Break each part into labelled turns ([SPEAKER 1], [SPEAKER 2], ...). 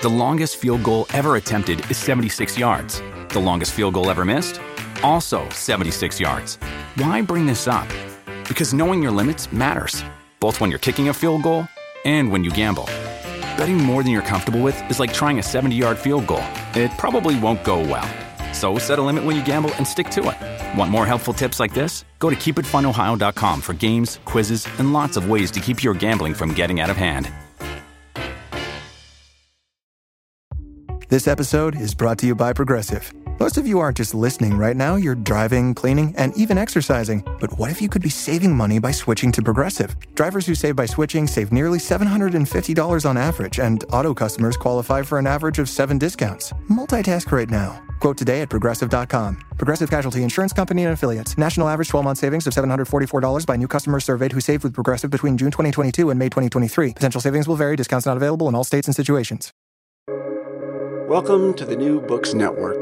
[SPEAKER 1] The longest field goal ever attempted is 76 yards. The longest field goal ever missed? Also 76 yards. Why bring this up? Because knowing your limits matters, both when you're kicking a field goal and when you gamble. Betting more than you're comfortable with is like trying a 70-yard field goal. It probably won't go well. So set a limit when you gamble and stick to it. Want more helpful tips like this? Go to keepitfunohio.com for games, quizzes, and lots of ways to keep your gambling from getting out of hand.
[SPEAKER 2] This episode is brought to you by Progressive. Most of you aren't just listening right now, you're driving, cleaning, and even exercising. But what if you could be saving money by switching to Progressive? Drivers who save by switching save nearly $750 on average, and auto customers qualify for an average of 7 discounts. Multitask right now. Quote today at Progressive.com. Progressive Casualty Insurance Company and Affiliates. National average 12-month savings of $744 by new customers surveyed who saved with Progressive between June 2022 and May 2023. Potential savings will vary. Discounts not available in all states and situations.
[SPEAKER 3] Welcome to the New Books Network.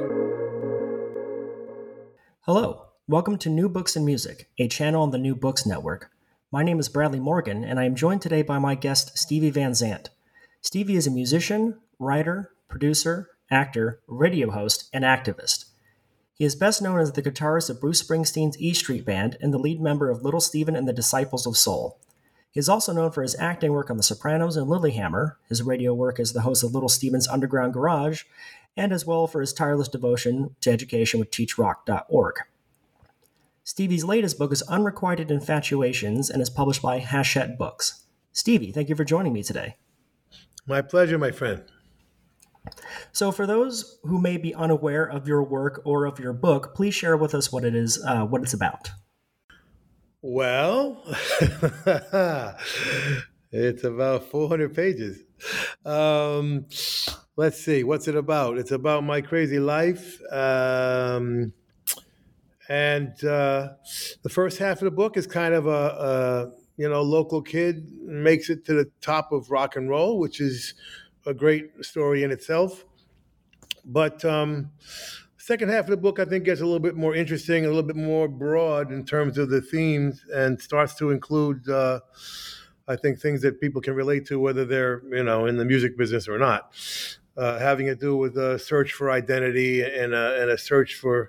[SPEAKER 4] Hello, welcome to New Books and Music, a channel on the New Books Network. My name is Bradley Morgan, and I am joined today by my guest, Stevie Van Zandt. Stevie is a musician, writer, producer, actor, radio host, and activist. He is best known as the guitarist of Bruce Springsteen's E Street Band and the lead member of Little Steven and the Disciples of Soul. He is also known for his acting work on The Sopranos and Lilyhammer, his radio work as the host of Little Steven's Underground Garage, and as well for his tireless devotion to education with teachrock.org. Stevie's latest book is Unrequited Infatuations and is published by Hachette Books. Stevie, thank you for joining me today.
[SPEAKER 5] My pleasure, my friend.
[SPEAKER 4] So for those who may be unaware of your work or of your book, please share with us what it is, what it's about.
[SPEAKER 5] Well, it's about 400 pages. Let's see, what's it about? It's about my crazy life. And the first half of the book is kind of a local kid makes it to the top of rock and roll, which is a great story in itself. But second half of the book, I think, gets a little bit more interesting, a little bit more broad in terms of the themes, and starts to include, I think, things that people can relate to, whether they're, in the music business or not. Having to do with a search for identity and a search for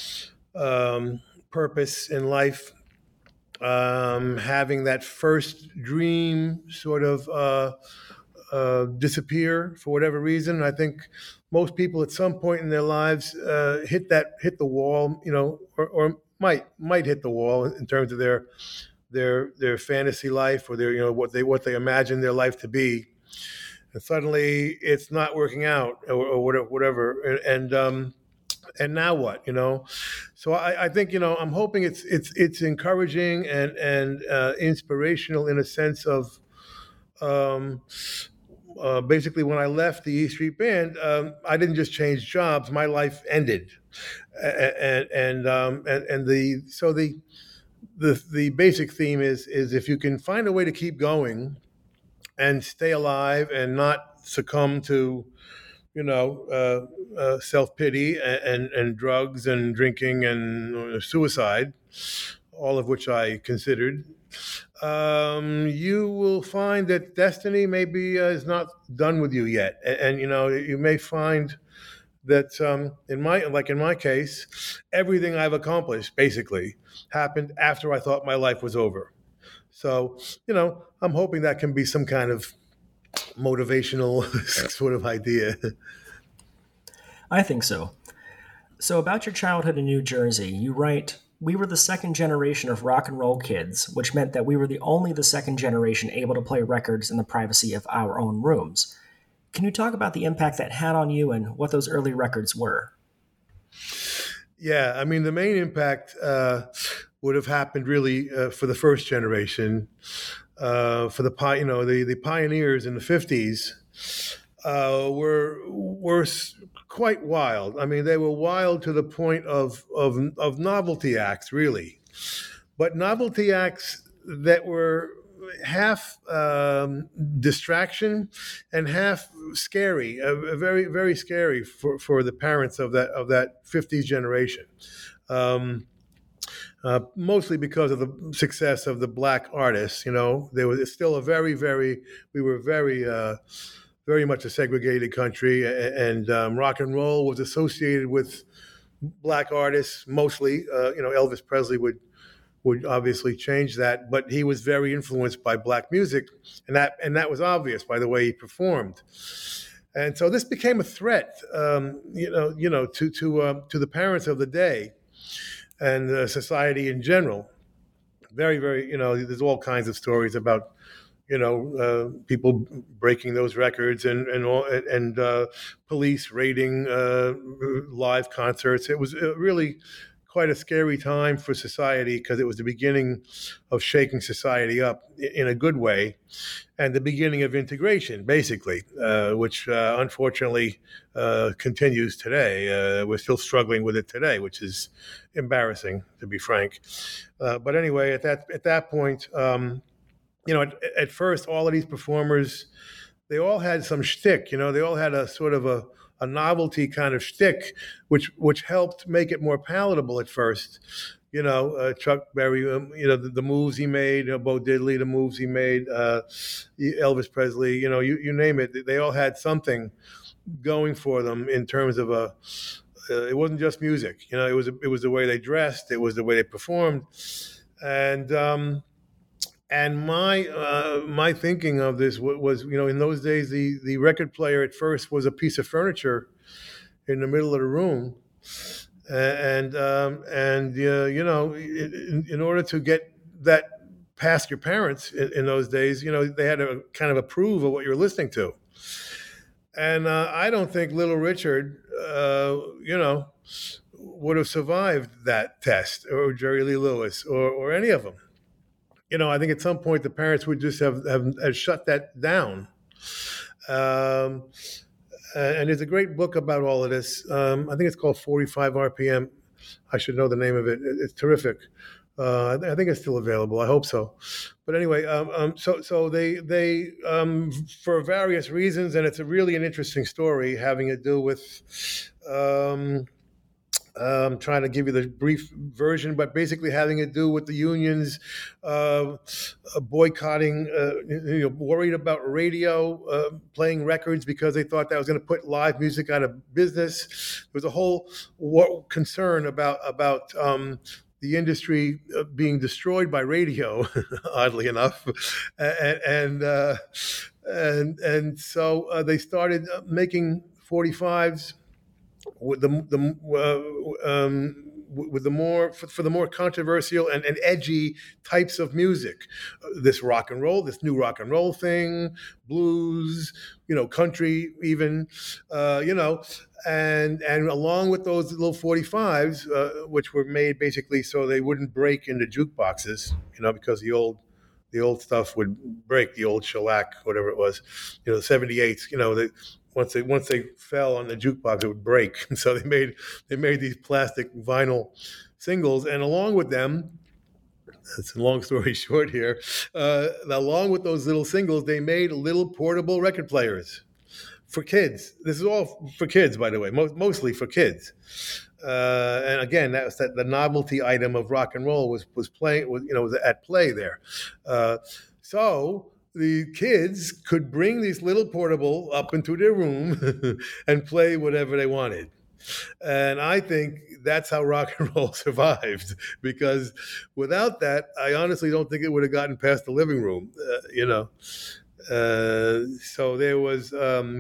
[SPEAKER 5] purpose in life. Having that first dream sort of disappear for whatever reason. I think most people at some point in their lives hit the wall, or might hit the wall in terms of their fantasy life or their what they imagine their life to be, and suddenly it's not working out or whatever, and now what, So I think I'm hoping it's encouraging and inspirational in a sense of. Basically, when I left the E Street Band, I didn't just change jobs; my life ended, and the basic theme is if you can find a way to keep going, and stay alive, and not succumb to, self-pity and drugs and drinking and suicide, all of which I considered. You will find that destiny maybe is not done with you yet, and you may find that in my case, everything I've accomplished basically happened after I thought my life was over. So I'm hoping that can be some kind of motivational sort of idea.
[SPEAKER 4] I think so. So about your childhood in New Jersey, you write, "We were the second generation of rock and roll kids, which meant that we were only the second generation able to play records in the privacy of our own rooms." Can you talk about the impact that had on you and what those early records were?
[SPEAKER 5] Yeah, I mean, the main impact would have happened really for the first generation, for the pioneers in the 50s were quite wild. I mean, they were wild to the point of novelty acts, really, but novelty acts that were half distraction and half scary, very, very scary for the parents of that 50s generation. Mostly because of the success of the black artists, there was still we were very very much a segregated country, and rock and roll was associated with black artists mostly. Elvis Presley would obviously change that, but he was very influenced by black music, and that was obvious by the way he performed. And so this became a threat, to the parents of the day and society in general. Very, very, there's all kinds of stories about, people breaking those records and police raiding live concerts. It was really quite a scary time for society because it was the beginning of shaking society up in a good way and the beginning of integration, basically, which unfortunately continues today. We're still struggling with it today, which is embarrassing, to be frank. But anyway, at that point, at first, all of these performers, they all had some shtick. They all had a sort of a novelty kind of shtick, which helped make it more palatable at first. Chuck Berry, the moves he made, Bo Diddley, the moves he made, Elvis Presley, you name it. They all had something going for them in terms of it wasn't just music. It was the way they dressed, it was the way they performed, and my thinking of this was, in those days, the record player at first was a piece of furniture in the middle of the room, and in order to get that past your parents in those days, they had to kind of approve of what you're listening to. And I don't think Little Richard, would have survived that test, or Jerry Lee Lewis, or any of them. I think at some point the parents would just have shut that down. And there's a great book about all of this. I think it's called 45 RPM. I should know the name of it. It's terrific. I think it's still available. I hope so. But anyway, so they for various reasons, and it's really an interesting story having to do with. I'm trying to give you the brief version, but basically having to do with the unions boycotting, worried about radio playing records because they thought that was going to put live music out of business. There was a whole concern about the industry being destroyed by radio, oddly enough, and so they started making 45s. With the more controversial and edgy types of music, this new rock and roll thing, blues, country, even, and along with those little 45s, which were made basically so they wouldn't break into jukeboxes, because the old stuff would break, the old shellac, whatever it was, 78s, once they fell on the jukebox, it would break. So they made these plastic vinyl singles, and along with them, it's a long story short here. Along with those little singles, they made little portable record players for kids. This is all for kids, by the way, mostly for kids. And again, the novelty item of rock and roll was at play there. So the kids could bring these little portable up into their room and play whatever they wanted. And I think that's how rock and roll survived, because without that, I honestly don't think it would have gotten past the living room, So there was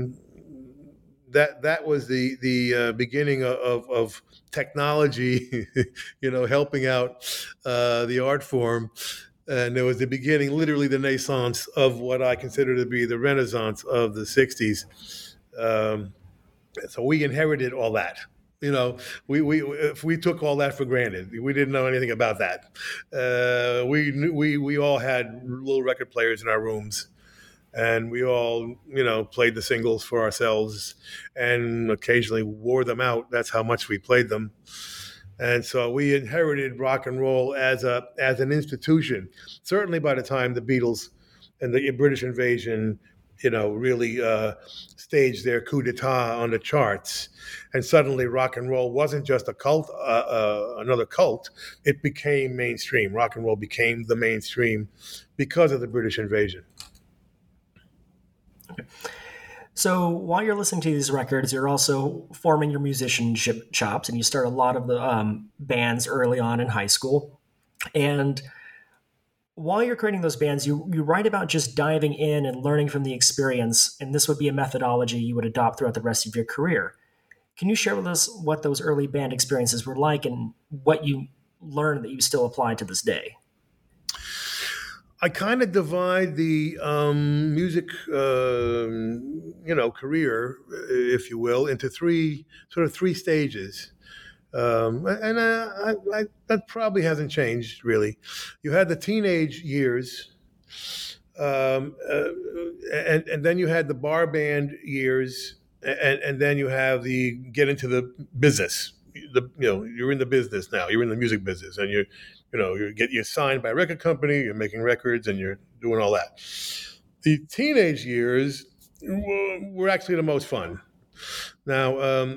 [SPEAKER 5] that was the beginning of technology, helping out the art form. And there was the beginning, literally the naissance of what I consider to be the renaissance of the 60s. So we inherited all that. We took all that for granted. We didn't know anything about that. We all had little record players in our rooms, and we all, played the singles for ourselves and occasionally wore them out. That's how much we played them. And so we inherited rock and roll as an institution. Certainly by the time the Beatles and the British invasion, really staged their coup d'etat on the charts. And suddenly rock and roll wasn't just a cult, another cult. It became mainstream. Rock and roll became the mainstream because of the British invasion.
[SPEAKER 4] Okay. So while you're listening to these records, you're also forming your musicianship chops, and you start a lot of the bands early on in high school. And while you're creating those bands, you write about just diving in and learning from the experience, and this would be a methodology you would adopt throughout the rest of your career. Can you share with us what those early band experiences were like and what you learned that you still apply to this day?
[SPEAKER 5] I kind of divide the music, career, if you will, into three stages. That probably hasn't changed really. You had the teenage years, and then you had the bar band years, and then you have the get into the business. You're in the business now. You're in the music business, and you're signed by a record company. You're making records, and you're doing all that. The teenage years were actually the most fun. Now,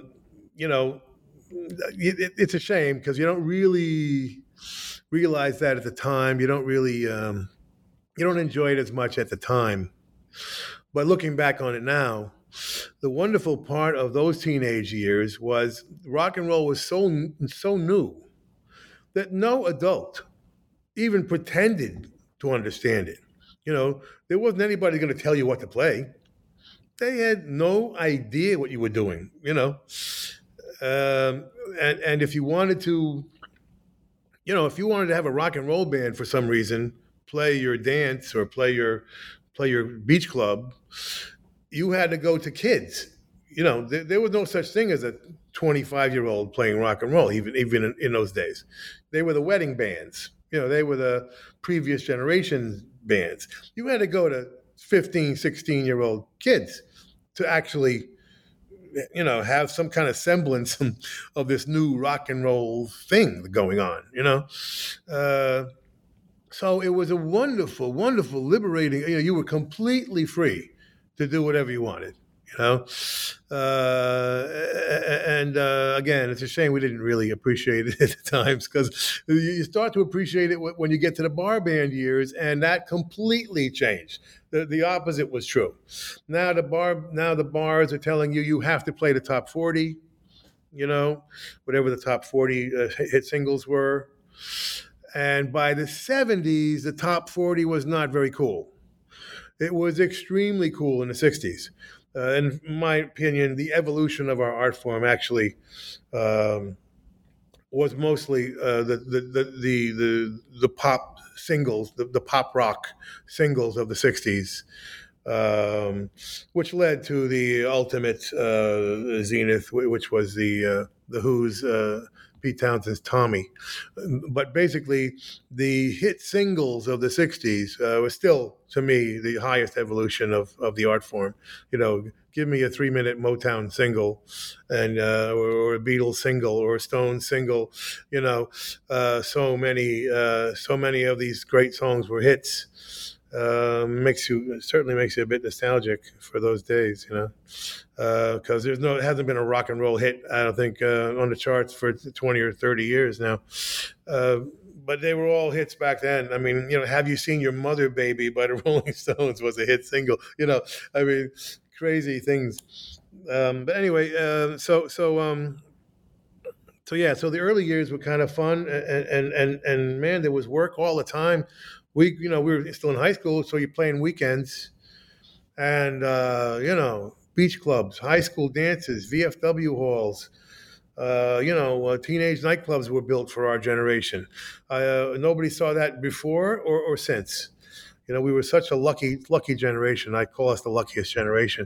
[SPEAKER 5] it's a shame because you don't really realize that at the time. You don't really, you don't enjoy it as much at the time. But looking back on it now, the wonderful part of those teenage years was rock and roll was so new that no adult even pretended to understand it. There wasn't anybody going to tell you what to play. They had no idea what you were doing, and if you wanted to, have a rock and roll band for some reason, play your dance or play your beach club, you had to go to kids. There was no such thing as a 25-year-old playing rock and roll, even in those days. They were the wedding bands. They were the previous generation bands. You had to go to 15, 16-year-old kids to actually, have some kind of semblance of this new rock and roll thing going on, So it was a wonderful, wonderful, liberating, you were completely free to do whatever you wanted, Again, it's a shame we didn't really appreciate it at the times, because you start to appreciate it when you get to the bar band years, and that completely changed. The opposite was true. Now the bars are telling you have to play the top 40, whatever the top 40 hit singles were. And by the 70s, the top 40 was not very cool. It was extremely cool in the 60s. In my opinion, the evolution of our art form actually was mostly the pop singles, the pop rock singles of the 60s, which led to the ultimate zenith, which was the Who's Pete Townshend's Tommy. But basically, the hit singles of the 60s was still, to me, the highest evolution of the art form. Give me a 3-minute Motown single, and or a Beatles single, or a Stones single. So many of these great songs were hits. Certainly makes you a bit nostalgic for those days, because it hasn't been a rock and roll hit, I don't think, on the charts for 20 or 30 years now. But they were all hits back then. I mean, Have You Seen Your Mother, Baby by the Rolling Stones was a hit single. Crazy things. But anyway, so the early years were kind of fun, and man, there was work all the time. We were still in high school, so you're playing weekends, and beach clubs, high school dances, VFW halls. Teenage nightclubs were built for our generation. Nobody saw that before or since. We were such a lucky generation. I call us the luckiest generation.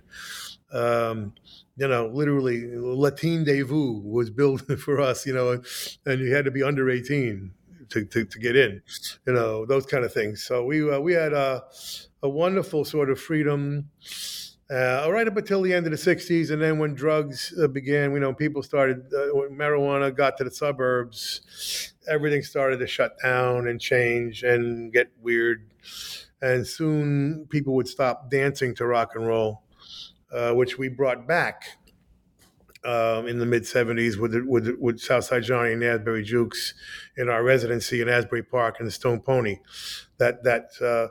[SPEAKER 5] Literally, Latine-Devu was built for us, and you had to be under 18 to get in, those kind of things. So we had a wonderful sort of freedom right up until the end of the 60s. And then when drugs began, people started, when marijuana got to the suburbs, everything started to shut down and change and get weird. And soon people would stop dancing to rock and roll, which we brought back in the mid-'70s with Southside Johnny and Asbury Jukes in our residency in Asbury Park and the Stone Pony. that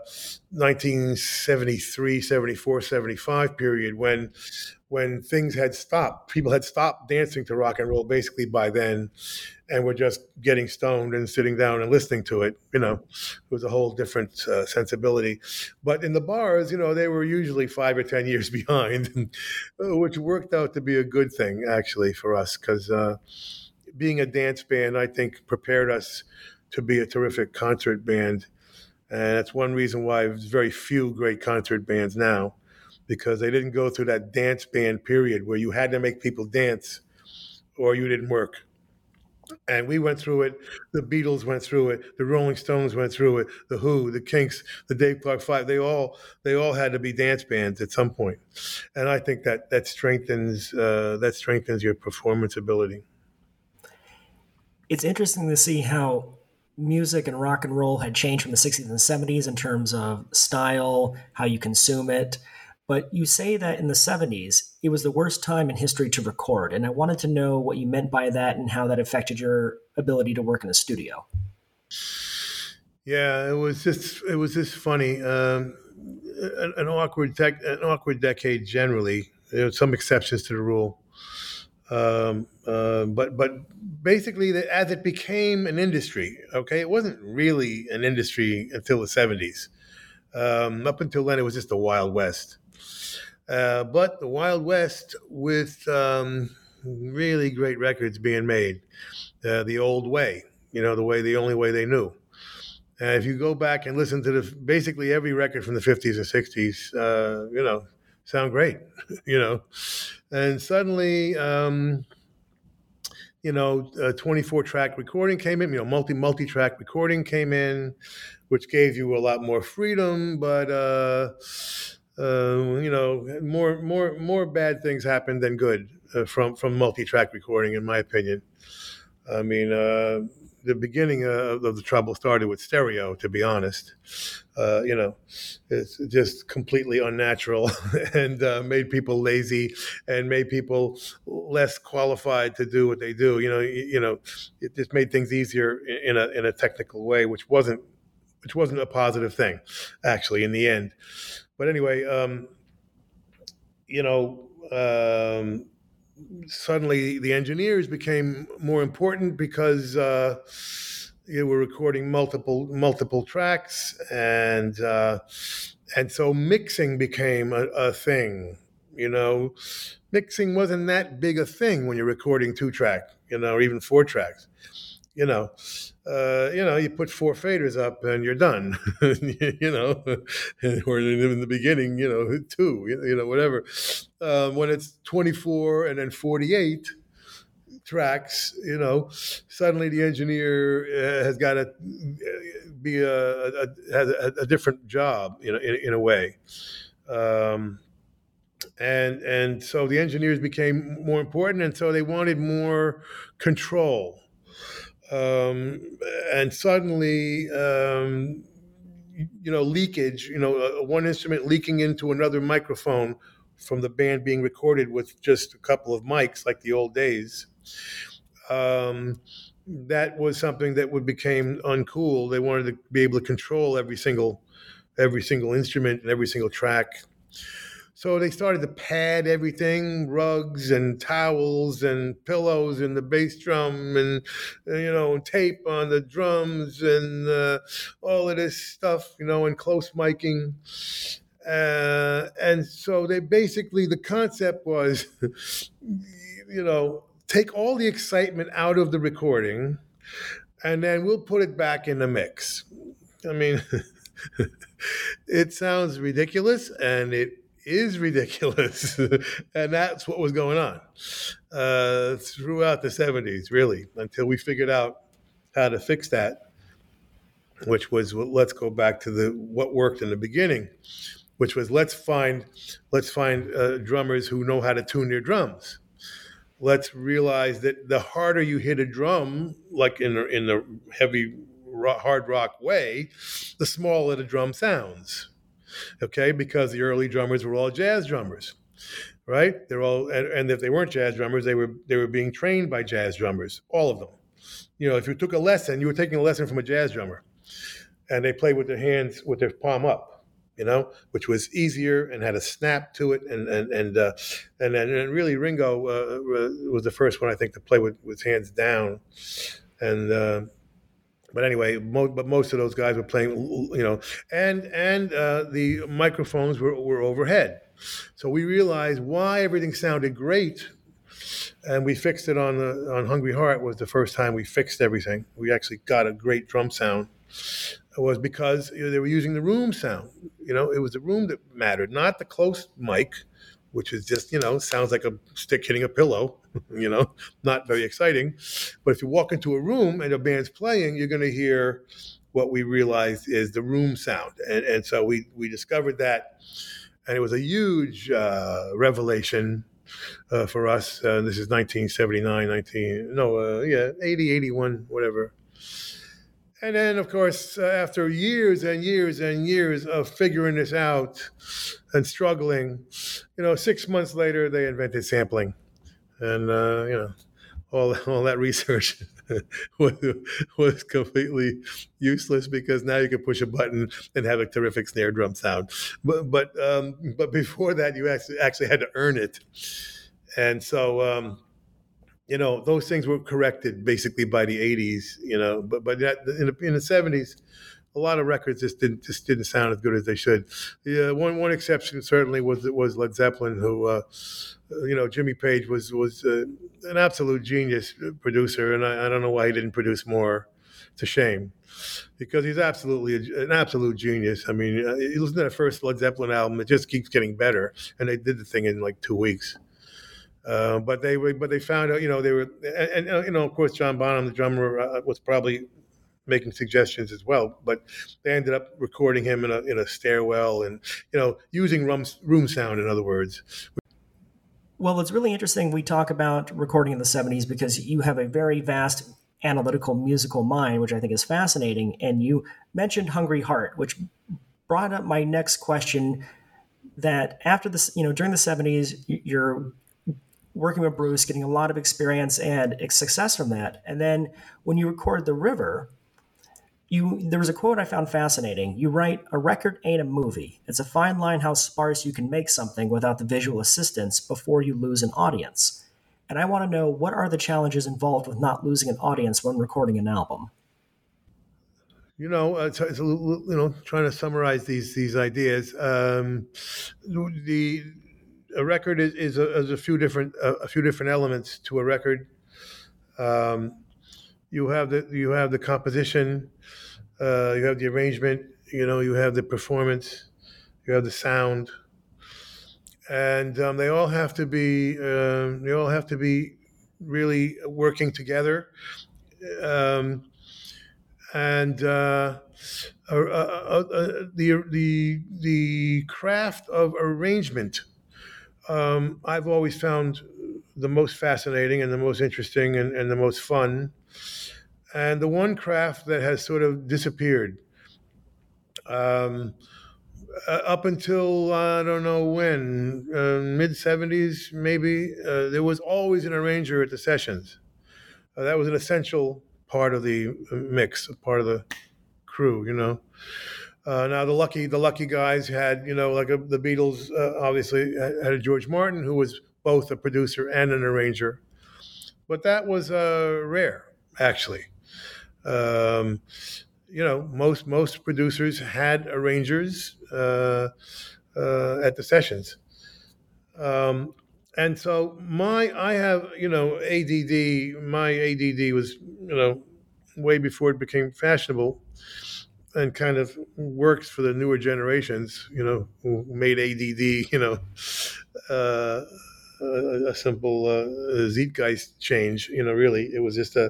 [SPEAKER 5] 1973, 74, 75 period when things had stopped. People had stopped dancing to rock and roll basically by then, and were just getting stoned and sitting down and listening to it. It was a whole different sensibility. But in the bars, they were usually 5 or 10 years behind, which worked out to be a good thing, actually, for us, because being a dance band, I think, prepared us to be a terrific concert band. And that's one reason why there's very few great concert bands now, because they didn't go through that dance band period where you had to make people dance or you didn't work. And we went through it. The Beatles went through it. The Rolling Stones went through it. The Who, the Kinks, the Dave Clark Five. They all had to be dance bands at some point. And I think that strengthens your performance ability.
[SPEAKER 4] It's interesting to see how music and rock and roll had changed from the 60s and the 70s in terms of style, how you consume it. But you say that in the 70s, it was the worst time in history to record. And I wanted to know what you meant by that and how that affected your ability to work in the studio.
[SPEAKER 5] Yeah, it was just funny. An awkward decade generally. There were some exceptions to the rule. But basically, as it became an industry, okay, it wasn't really an industry until the 70s. Up until then, it was just the Wild West. But the Wild West with really great records being made, the old way, the only way they knew. And if you go back and listen to basically every record from the 50s and 60s, sound great, And suddenly, 24-track recording came in, multi-track recording came in, which gave you a lot more freedom, but more bad things happened than good from multi-track recording, in my opinion. I mean, the beginning of the trouble started with stereo, to be honest. It's just completely unnatural and made people lazy and made people less qualified to do what they do. It just made things easier in a technical way, which wasn't a positive thing, actually, in the end. But anyway, suddenly the engineers became more important because we're recording multiple tracks, and so mixing became a thing. Mixing wasn't that big a thing when you're recording 2-track, or even 4 tracks. You put 4 faders up and you're done, or in the beginning, 2, whatever. When it's 24 and then 48 tracks, suddenly the engineer has got to be has a different job, in a way. And so the engineers became more important, and so they wanted more control. And suddenly, leakage, one instrument leaking into another microphone from the band being recorded with just a couple of mics like the old days. That was something that became uncool. They wanted to be able to control every single instrument and every single track. So they started to pad everything, rugs and towels and pillows in the bass drum and, and tape on the drums and all of this stuff, and close miking. And so the concept was, take all the excitement out of the recording and then we'll put it back in the mix. I mean, it sounds ridiculous, and it is ridiculous. And that's what was going on throughout the 70s, really, until we figured out how to fix that, which was, let's go back to what worked in the beginning, which was let's find drummers who know how to tune their drums. Let's realize that the harder you hit a drum, like in the heavy hard rock way, the smaller the drum sounds. Okay, because the early drummers were all jazz drummers, right? They're all, and if they weren't jazz drummers, they were being trained by jazz drummers, all of them. If you took a lesson, you were taking a lesson from a jazz drummer. and they played with their hands, with their palm up, which was easier and had a snap to it, and then really Ringo was the first one, I think, to play with hands down, and. But anyway, most of those guys were playing, and the microphones were overhead. So we realized why everything sounded great, and we fixed it on Hungry Heart. Was the first time we fixed everything. We actually got a great drum sound. It was because they were using the room sound. It was the room that mattered, not the close mic, which is just, sounds like a stick hitting a pillow, not very exciting. But if you walk into a room and a band's playing, you're going to hear what we realized is the room sound. And so we discovered that, and it was a huge revelation for us. This is 1979, 80, 81, whatever. And then, of course, after years and years and years of figuring this out and struggling, 6 months later, they invented sampling. And, all that research was completely useless, because now you can push a button and have a terrific snare drum sound. But before that, you actually had to earn it. And so... those things were corrected basically by the 80s, but in the 70s, a lot of records just didn't sound as good as they should. Yeah, one exception certainly was Led Zeppelin, who, Jimmy Page was an absolute genius producer, and I don't know why he didn't produce more. It's a shame, because he's absolutely an absolute genius. I mean, you listen to that first Led Zeppelin album; it just keeps getting better, and they did the thing in like 2 weeks. But they found out, they were, and of course, John Bonham, the drummer, was probably making suggestions as well. But they ended up recording him in a stairwell, and using room sound, in other words.
[SPEAKER 4] Well, it's really interesting we talk about recording in the 70s, because you have a very vast analytical musical mind, which I think is fascinating. And you mentioned Hungry Heart, which brought up my next question. That after this, during the 70s, you're working with Bruce, getting a lot of experience and success from that. And then when you record The River, there was a quote I found fascinating. You write, "A record ain't a movie. It's a fine line how sparse you can make something without the visual assistance before you lose an audience." And I want to know, what are the challenges involved with not losing an audience when recording an album?
[SPEAKER 5] It's trying to summarize these ideas. A record is a few different elements to a record. You have the composition, you have the arrangement, you have the performance, you have the sound, and they all have to be really working together. And the craft of arrangement, I've always found the most fascinating and the most interesting and the most fun, and the one craft that has sort of disappeared. Up until, I don't know when, mid-70s maybe, there was always an arranger at the sessions. That was an essential part of the mix, part of the crew, Now the lucky guys had, the Beatles obviously had a George Martin, who was both a producer and an arranger, but that was rare, actually. Most producers had arrangers at the sessions, and so I have ADD. My ADD was way before it became fashionable, and kind of works for the newer generations, who made ADD, a simple Zeitgeist change. Really, it was just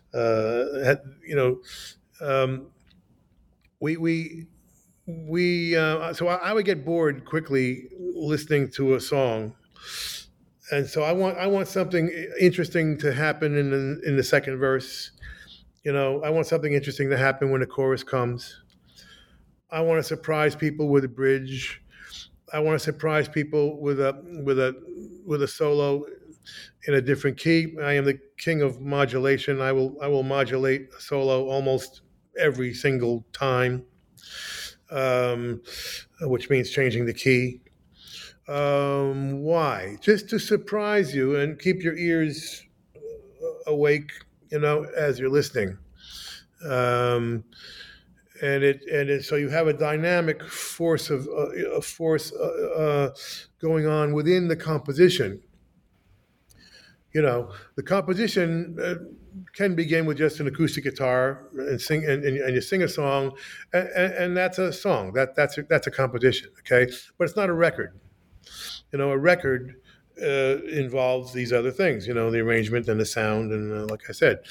[SPEAKER 5] so I would get bored quickly listening to a song, and so I want something interesting to happen in the second verse. I want something interesting to happen when the chorus comes. I want to surprise people with a bridge. I want to surprise people with a solo in a different key. I am the king of modulation. I will modulate a solo almost every single time, which means changing the key. Why? Just to surprise you and keep your ears awake, as you're listening. So you have a dynamic force going on within the composition. The composition can begin with just an acoustic guitar and sing, and you sing a song, and that's a song. That's a composition, okay? But it's not a record. A record involves these other things, the arrangement and the sound, and like I said,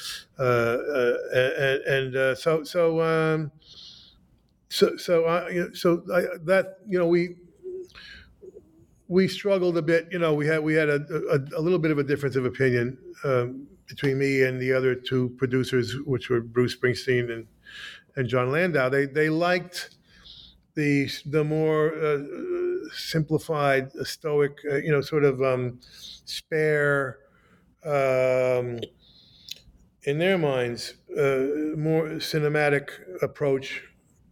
[SPEAKER 5] we struggled a bit. We had a little bit of a difference of opinion between me and the other two producers, which were Bruce Springsteen and John Landau. They liked the more simplified, stoic, sort of spare, in their minds, more cinematic approach.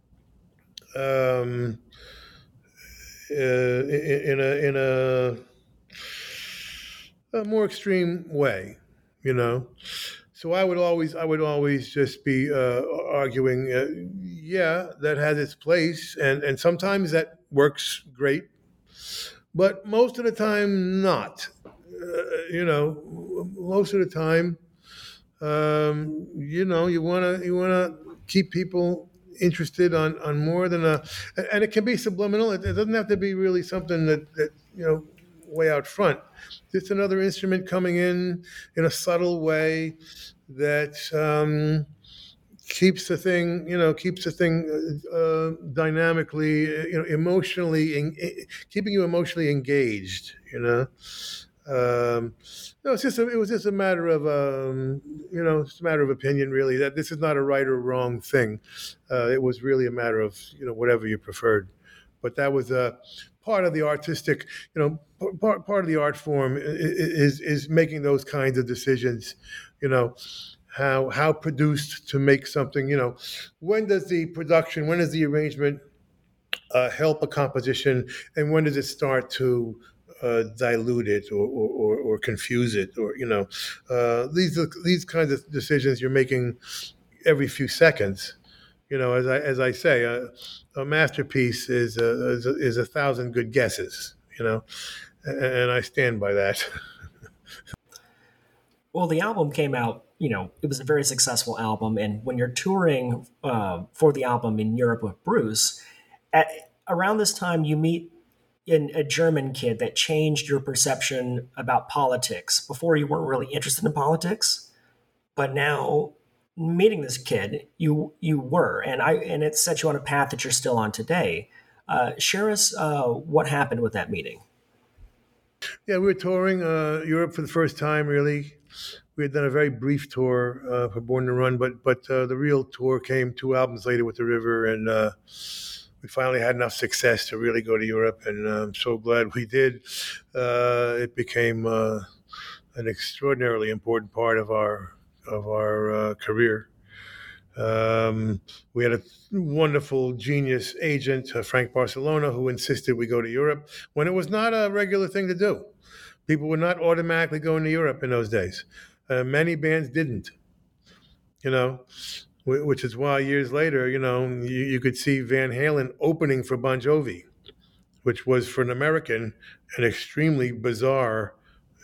[SPEAKER 5] In a more extreme way, So I would always just be arguing, that has its place, and sometimes that works great, but most of the time not. Most of the time, you wanna keep people interested on more than and it can be subliminal. It doesn't have to be really something that way out front. It's another instrument coming in a subtle way that keeps the thing dynamically, emotionally, keeping you emotionally engaged. No, it was just a matter of it's a matter of opinion, really. That this is not a right or wrong thing. It was really a matter of whatever you preferred. But that was part of the artistic, part of the art form is making those kinds of decisions. How produced to make something. When does the production, when does the arrangement help a composition, and when does it start to dilute it or confuse it, or these kinds of decisions you're making every few seconds. As I say, a masterpiece is 1,000 good guesses. And I stand by that.
[SPEAKER 4] Well, the album came out. It was a very successful album, and when you're touring for the album in Europe with Bruce, around this time you meet a German kid that changed your perception about politics. Before, you weren't really interested in politics, but now meeting this kid, you were, and it set you on a path that you're still on today. Share us what happened with that meeting.
[SPEAKER 5] Yeah, we were touring Europe for the first time. Really, we had done a very brief tour for Born to Run, but the real tour came 2 albums later with The River, and we finally had enough success to really go to Europe, and I'm so glad we did. It became an extraordinarily important part of our career. We had a wonderful genius agent, Frank Barcelona, who insisted we go to Europe when it was not a regular thing to do. People were not automatically going to Europe in those days. Many bands didn't, which is why years later, you could see Van Halen opening for Bon Jovi, which was, for an American, an extremely bizarre,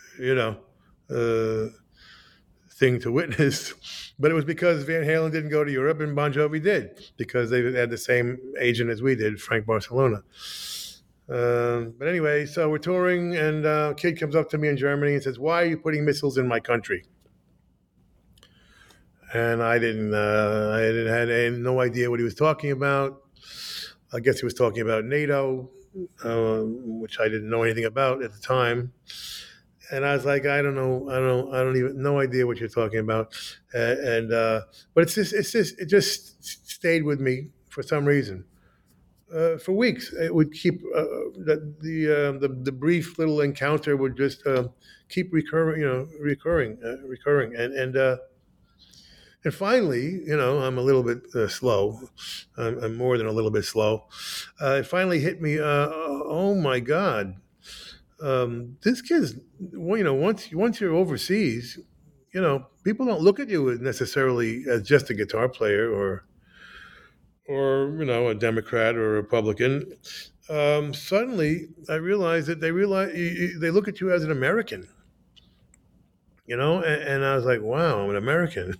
[SPEAKER 5] thing to witness. But it was because Van Halen didn't go to Europe and Bon Jovi did, because they had the same agent as we did, Frank Barcelona. But anyway, so we're touring, and a kid comes up to me in Germany and says, "Why are you putting missiles in my country?" And I had no idea what he was talking about. I guess he was talking about NATO, which I didn't know anything about at the time. And I was like, I don't know, no idea what you're talking about. But it just stayed with me for some reason. For weeks, it would keep the brief little encounter would just keep recurring, and And finally, I'm a little bit slow. I'm more than a little bit slow. It finally hit me. Oh my God, this kid's. Well, once you're overseas, people don't look at you necessarily as just a guitar player or a Democrat or a Republican. Suddenly, I realized that they look at you as an American. And I was like, wow, I'm an American.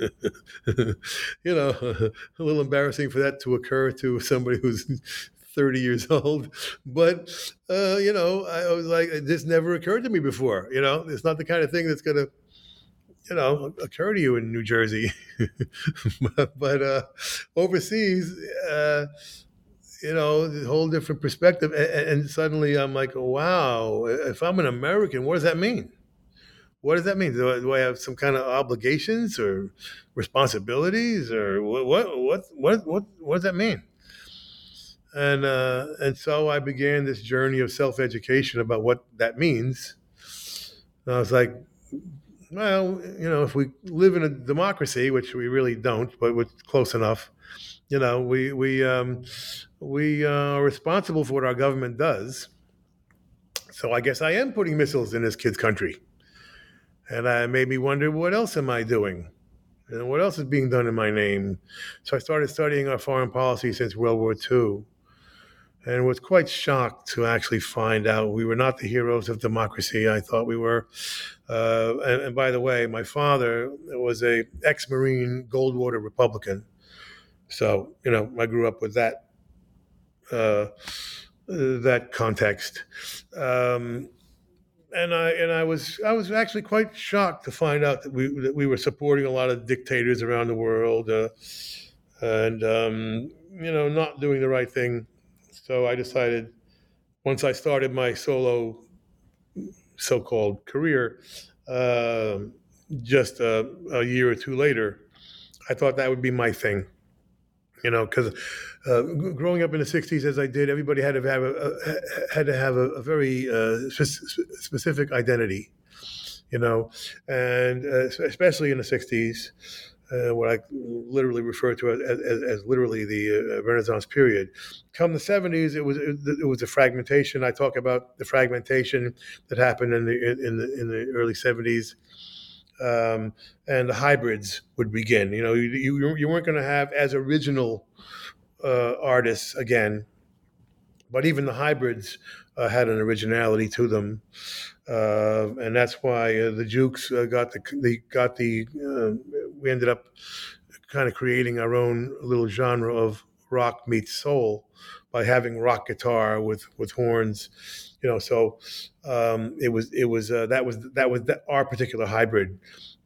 [SPEAKER 5] A little embarrassing for that to occur to somebody who's 30 years old. But, I was like, this never occurred to me before. It's not the kind of thing that's going to, occur to you in New Jersey. but overseas, a whole different perspective. And suddenly I'm like, wow, if I'm an American, what does that mean? What does that mean? Do I have some kind of obligations or responsibilities, or what does that mean? And so I began this journey of self-education about what that means. And I was like, well, if we live in a democracy, which we really don't, but we're close enough, we are responsible for what our government does. So I guess I am putting missiles in this kid's country. And it made me wonder, what else am I doing? And what else is being done in my name? So I started studying our foreign policy since World War II, and was quite shocked to actually find out we were not the heroes of democracy I thought we were. And by the way, my father was a ex-Marine Goldwater Republican. So, I grew up with that context. And I was actually quite shocked to find out that we were supporting a lot of dictators around the world, and not doing the right thing. So I decided, once I started my solo so-called career, just a year or two later, I thought that would be my thing. Because growing up in the '60s, as I did, everybody had to have a very specific identity, and especially in the '60s, what I literally refer to as literally the Renaissance period. Come the '70s, it was a fragmentation. I talk about the fragmentation that happened in the early '70s. And the hybrids would begin. You weren't going to have as original artists again, but even the hybrids had an originality to them, and that's why the Jukes we ended up kind of creating our own little genre of rock meets soul by having rock guitar with horns. So that was our particular hybrid.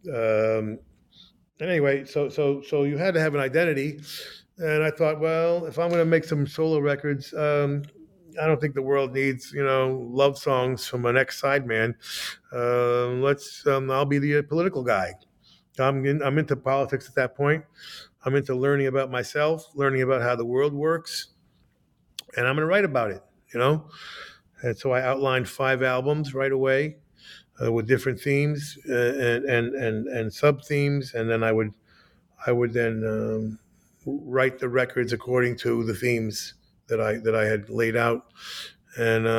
[SPEAKER 5] Anyway, so you had to have an identity, and I thought, well, if I'm going to make some solo records, I don't think the world needs love songs from an ex-sideman. I'll be the political guy. I'm into politics at that point. I'm into learning about myself, learning about how the world works, and I'm going to write about it. And so I outlined 5 albums right away with different themes and sub themes, and then I would then write the records according to the themes that I had laid out, and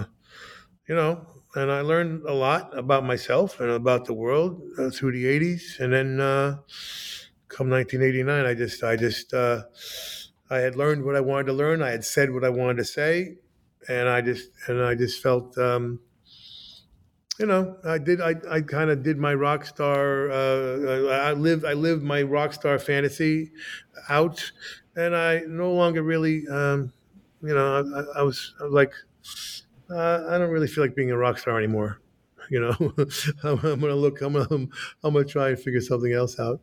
[SPEAKER 5] and I learned a lot about myself and about the world through the '80s, and then come 1989, I had learned what I wanted to learn. I had said what I wanted to say. And I just felt, I kind of did my rock star. I lived my rock star fantasy out, and I no longer really, I was like, I don't really feel like being a rock star anymore. I'm gonna try and figure something else out,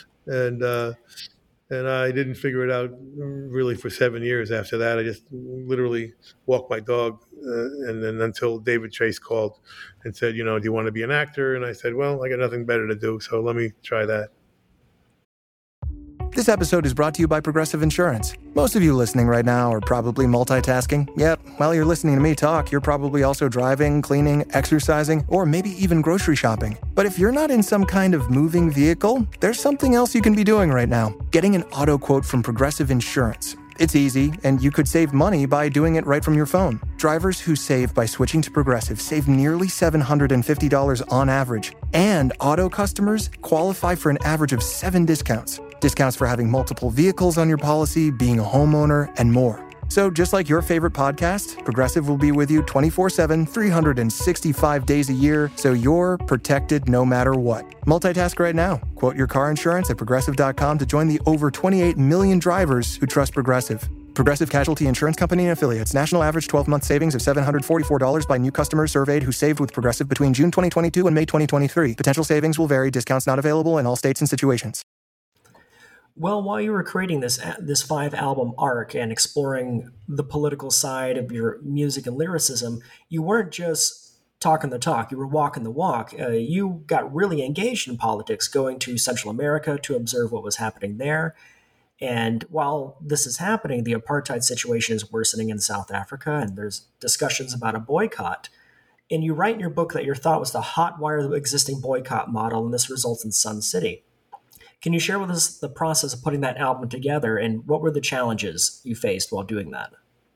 [SPEAKER 5] and I didn't figure it out really for 7 years after that. I just literally walked my dog, and then until David Chase called and said, do you want to be an actor? And I said, well, I got nothing better to do, so let me try that.
[SPEAKER 2] This episode is brought to you by Progressive Insurance. Most of you listening right now are probably multitasking. Yep, while you're listening to me talk, you're probably also driving, cleaning, exercising, or maybe even grocery shopping. But if you're not in some kind of moving vehicle, there's something else you can be doing right now. Getting an auto quote from Progressive Insurance. It's easy, and you could save money by doing it right from your phone. Drivers who save by switching to Progressive save nearly $750 on average, and auto customers qualify for an average of 7 discounts. Discounts for having multiple vehicles on your policy, being a homeowner, and more. So just like your favorite podcast, Progressive will be with you 24/7, 365 days a year, so you're protected no matter what. Multitask right now. Quote your car insurance at Progressive.com to join the over 28 million drivers who trust Progressive. Progressive Casualty Insurance Company and Affiliates. National average 12-month savings of $744 by new customers surveyed who saved with Progressive between June 2022 and May 2023. Potential savings will vary. Discounts not available in all states and situations.
[SPEAKER 4] Well, while you were creating this 5-album arc and exploring the political side of your music and lyricism, you weren't just talking the talk, you were walking the walk. You got really engaged in politics, going to Central America to observe what was happening there. And while this is happening, the apartheid situation is worsening in South Africa, and there's discussions about a boycott. And you write in your book that your thought was to hotwire the existing boycott model, and this results in Sun City. Can you share with us the process of putting that album together, and what were the challenges you faced while doing that?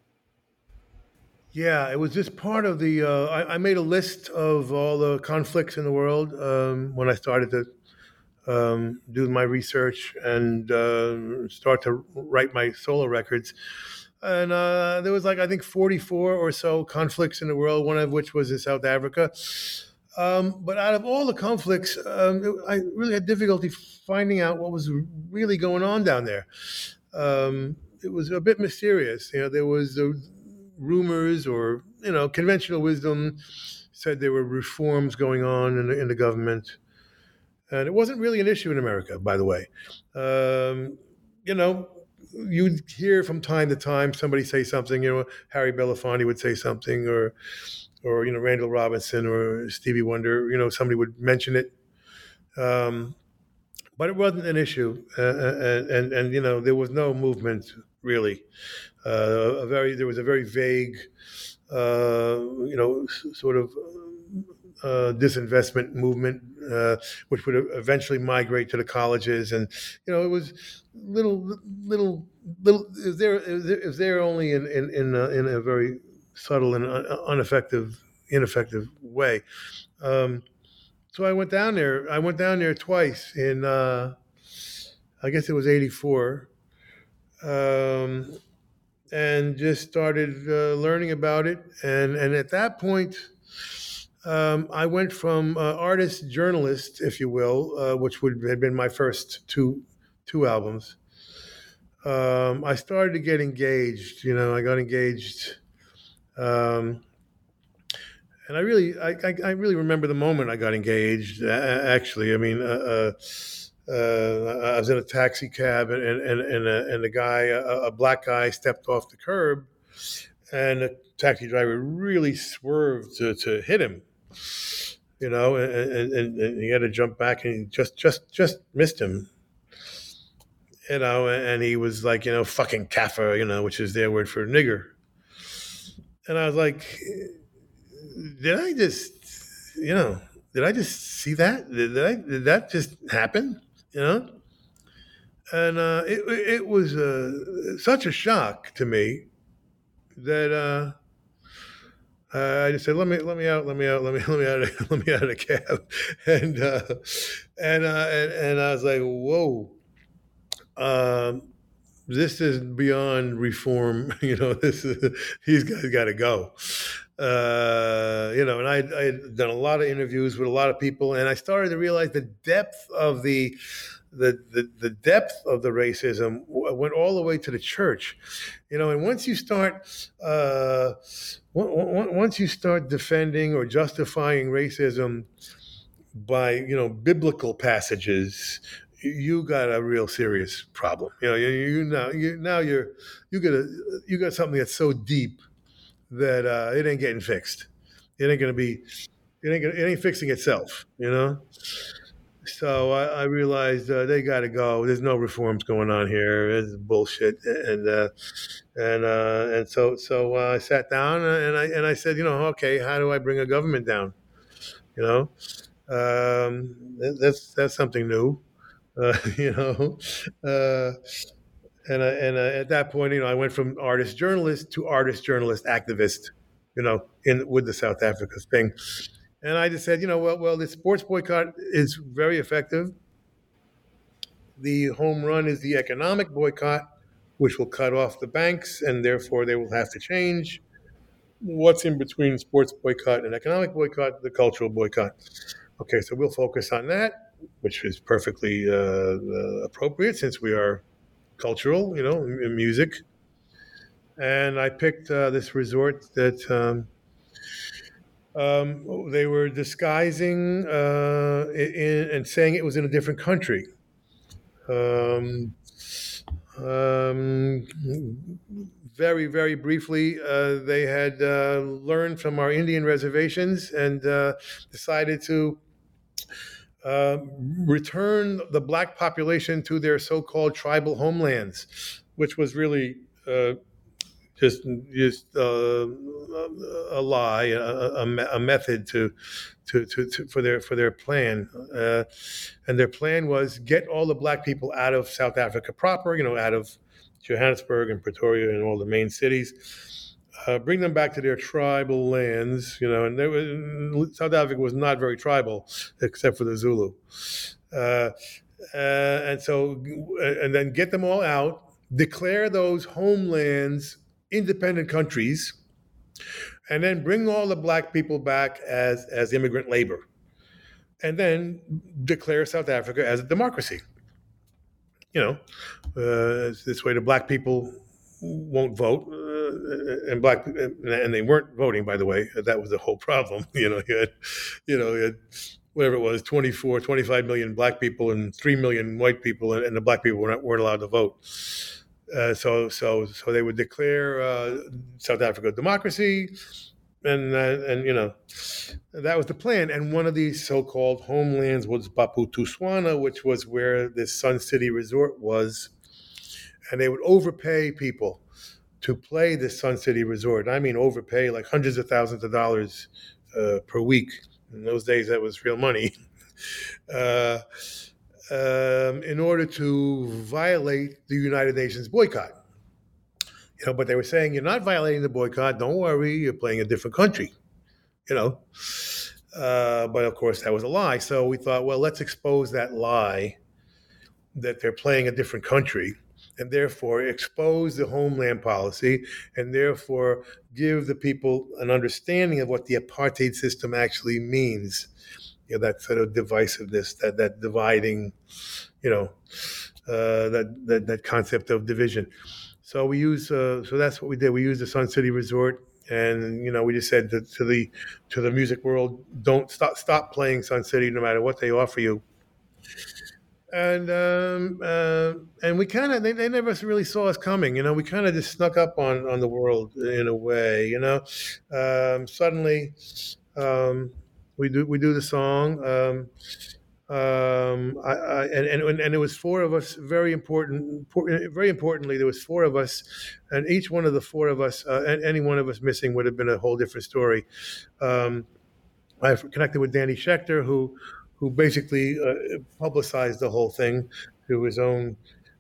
[SPEAKER 5] Yeah, it was just part of the. I made a list of all the conflicts in the world when I started to do my research and start to write my solo records. And there was I think 44 or so conflicts in the world, one of which was in South Africa. But out of all the conflicts, I really had difficulty finding out what was really going on down there. It was a bit mysterious. There was rumors or, conventional wisdom said there were reforms going on in the government. And it wasn't really an issue in America, by the way. You'd hear from time to time somebody say something, Harry Belafonte would say something, or Randall Robinson or Stevie Wonder, somebody would mention it. But it wasn't an issue. And there was no movement really. There was a very vague, sort of disinvestment movement, which would eventually migrate to the colleges. And, it was little, it was there only in a very subtle and ineffective way. So I went down there. I went down there twice in, I guess it was 84, and just started learning about it. And at that point, I went from artist journalist, if you will, which had been my first two albums. I started to get engaged. I got engaged. And I really remember the moment I got engaged. Actually, I mean, I was in a taxi cab, and a guy, a black guy, stepped off the curb, and the taxi driver really swerved to hit him. And he had to jump back, and he just missed him. And he was like, fucking kafir, which is their word for nigger. And I was like, did I just see that? Did that just happen? And it was such a shock to me that I just said, let me out of the cab, and I was like, whoa. This is beyond reform. These guys got to go. And I had done a lot of interviews with a lot of people, and I started to realize the depth of the depth of the racism went all the way to the church. And once you start defending or justifying racism by biblical passages, you got a real serious problem. You got something that's so deep that it ain't getting fixed. It ain't fixing itself. So I realized they got to go. There's no reforms going on here. It's bullshit. And so I sat down and I said, okay, how do I bring a government down? You know, that's something new. You know, uh, and at that point, I went from artist journalist to artist journalist activist. In with the South Africa thing. And I just said, well, the sports boycott is very effective. The home run is the economic boycott, which will cut off the banks, and therefore they will have to change. What's in between sports boycott and economic boycott? The cultural boycott. Okay, so we'll focus on that, which is perfectly appropriate since we are cultural, in music. And I picked this resort that they were disguising and saying it was in a different country. Very, very briefly, they had learned from our Indian reservations and decided to return the black population to their so-called tribal homelands, which was really just a lie, a method for their plan, and their plan was get all the black people out of South Africa proper, out of Johannesburg and Pretoria and all the main cities, bring them back to their tribal lands, and South Africa was not very tribal except for the Zulu, and then get them all out, declare those homelands independent countries, and then bring all the black people back as immigrant labor, and then declare South Africa as a democracy. This way the black people won't vote, and they weren't voting, by the way. That was the whole problem. You had whatever it was, 25 million black people and 3 million white people, and the black people weren't allowed to vote. So they would declare South Africa a democracy, and that was the plan. And one of these so-called homelands was Bophuthatswana, which was where this Sun City Resort was, and they would overpay people to play this Sun City Resort. I mean, overpay like hundreds of thousands of dollars per week. In those days, that was real money. In order to violate the United Nations boycott. But they were saying, you're not violating the boycott, don't worry, you're playing a different country, But of course, that was a lie. So we thought, well, let's expose that lie that they're playing a different country, and therefore expose the homeland policy, and therefore give the people an understanding of what the apartheid system actually means. That sort of divisiveness, that dividing, that concept of division. So we use, so that's what we did. We used the Sun City Resort, and we just said to the music world, don't stop playing Sun City, no matter what they offer you. And we kind of they never really saw us coming. We kind of just snuck up on the world in a way. Suddenly. We do the song, and it was four of us. Very importantly, there was four of us, and each one of the four of us, any one of us missing would have been a whole different story. I connected with Danny Schechter, who basically publicized the whole thing through his own,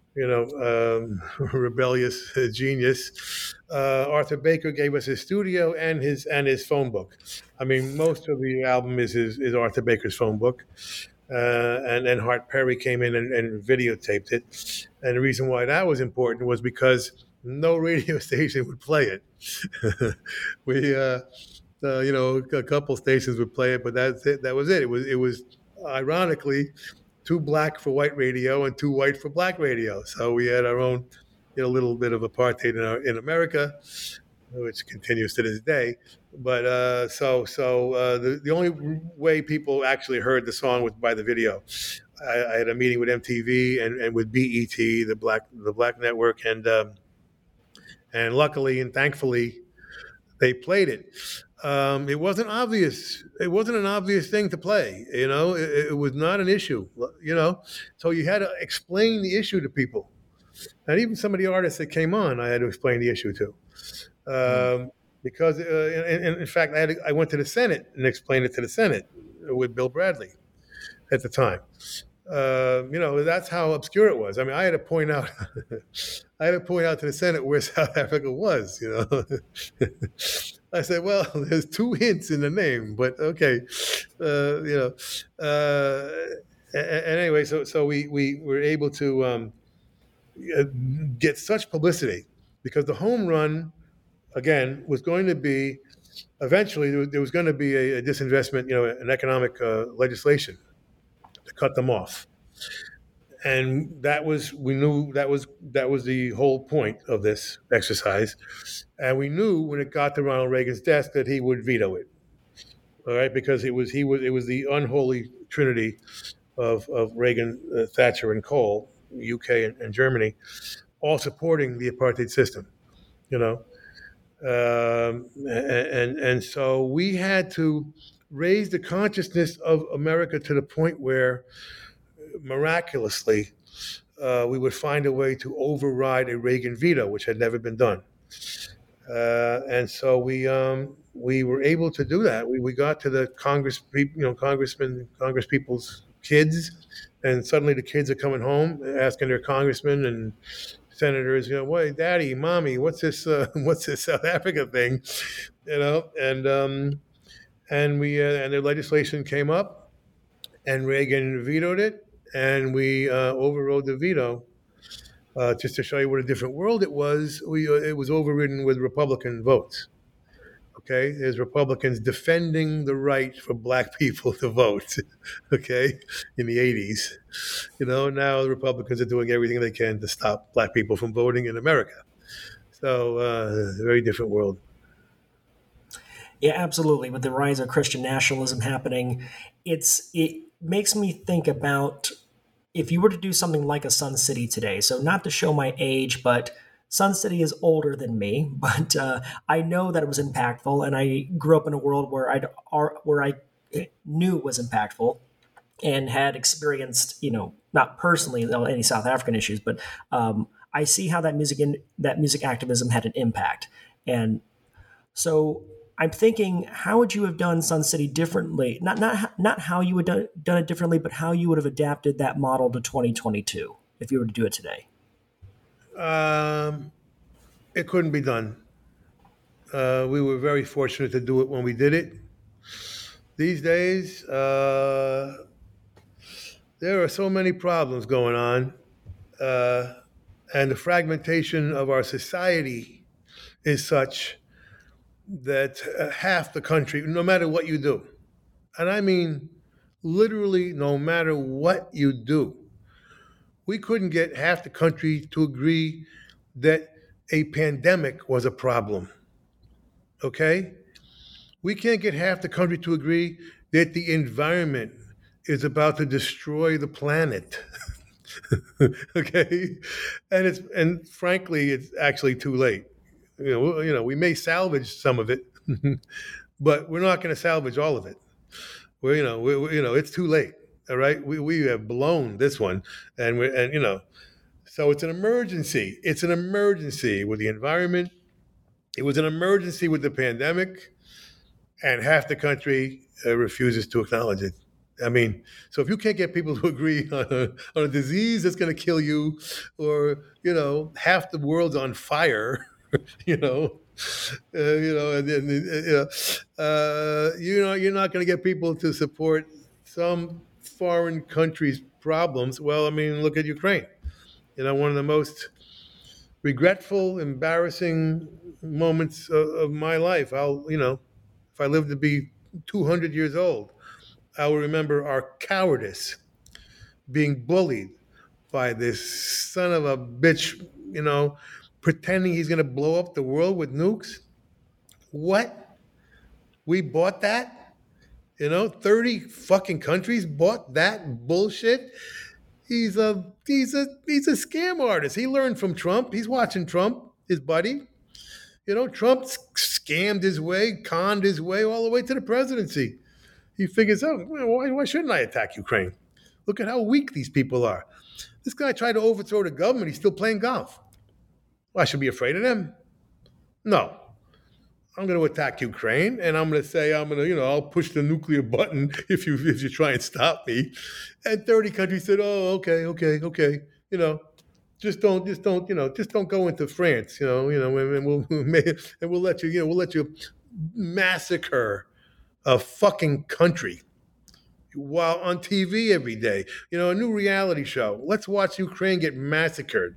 [SPEAKER 5] rebellious genius. Arthur Baker gave us his studio and his phone book. I mean, most of the album is Arthur Baker's phone book. And then Hart Perry came in and videotaped it. And the reason why that was important was because no radio station would play it. A couple stations would play it, but that's it. That was it. It was ironically too black for white radio and too white for black radio. So we had our own, little bit of apartheid in America, which continues to this day. But the only way people actually heard the song was by the video. I had a meeting with MTV and with BET, the Black Network, and luckily and thankfully, They played it. It wasn't obvious. It wasn't an obvious thing to play. It was not an issue. So you had to explain the issue to people, and even some of the artists that came on, I had to explain the issue to, because in fact, I went to the Senate and explained it to the Senate with Bill Bradley at the time. That's how obscure it was. I mean, I had to point out to the Senate where South Africa was. I said, well, there's 2 hints in the name, but okay, And anyway, so we were able to get such publicity because the home run, again, was going to be eventually there was going to be a disinvestment, an economic legislation to cut them off. And we knew that was the whole point of this exercise. And we knew when it got to Ronald Reagan's desk that he would veto it. All right, because it was the unholy trinity of Reagan, Thatcher, and Kohl, UK and Germany, all supporting the apartheid system. And so we had to raise the consciousness of America to the point where miraculously we would find a way to override a Reagan veto, which had never been done. And so we were able to do that. We got to the Congress people's kids, and suddenly the kids are coming home asking their congressmen and senators, "Wait, Daddy, Mommy, what's this South Africa thing?" And their legislation came up, and Reagan vetoed it, and we overrode the veto. Just to show you what a different world it was, it was overridden with Republican votes. Okay, there's Republicans defending the right for Black people to vote. Okay, in the 80s, now the Republicans are doing everything they can to stop Black people from voting in America. So, a very different world.
[SPEAKER 4] Yeah, absolutely. With the rise of Christian nationalism happening, it makes me think about if you were to do something like a Sun City today. So, not to show my age, but Sun City is older than me, but I know that it was impactful, and I grew up in a world where I knew it was impactful and had experienced, not personally any South African issues, but I see how that music activism had an impact. And so I'm thinking, how would you have done Sun City differently? Not how you would done it differently, but how you would have adapted that model to 2022 if you were to do it today.
[SPEAKER 5] It couldn't be done. We were very fortunate to do it when we did it. These days, there are so many problems going on, and the fragmentation of our society is such that half the country, no matter what you do, and I mean literally no matter what you do, we couldn't get half the country to agree that a pandemic was a problem, okay? We can't get half the country to agree that the environment is about to destroy the planet, okay? And frankly, it's actually too late. We may salvage some of it, but we're not going to salvage all of it. It's too late. All right, we have blown this one, so it's an emergency. It's an emergency with the environment. It was an emergency with the pandemic, and half the country refuses to acknowledge it. I mean, so if you can't get people to agree on a disease that's going to kill you, or half the world's on fire, you're not going to get people to support some foreign countries' problems. Well, I mean, look at Ukraine. One of the most regretful, embarrassing moments of my life. If I live to be 200 years old, I will remember our cowardice being bullied by this son of a bitch, pretending he's going to blow up the world with nukes. What? We bought that? 30 fucking countries bought that bullshit. He's a scam artist. He learned from Trump. He's watching Trump, his buddy. Trump scammed his way, conned his way all the way to the presidency. He figures out, why shouldn't I attack Ukraine? Look at how weak these people are. This guy tried to overthrow the government. He's still playing golf. Well, I should be afraid of them? No. I'm going to attack Ukraine, and I'm going to say I'll push the nuclear button if you try and stop me. And 30 countries said, oh, okay. Just don't go into France, and we'll let you massacre a fucking country while on TV every day. A new reality show. Let's watch Ukraine get massacred.